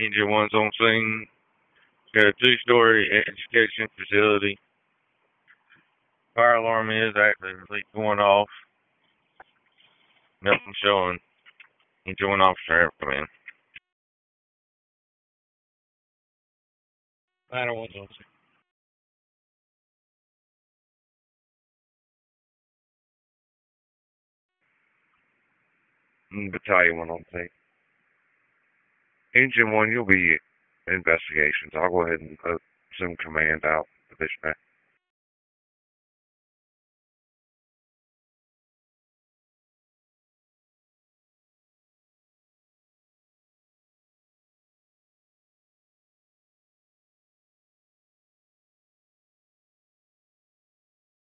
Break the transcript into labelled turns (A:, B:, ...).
A: Engine one's on scene. Got a two-story education facility. Fire alarm is actively going off. Nothing showing. Engine one officer have come in. 901's on scene. Battalion one on scene. Engine one, you'll be investigations. I'll go ahead and send command out to dispatch.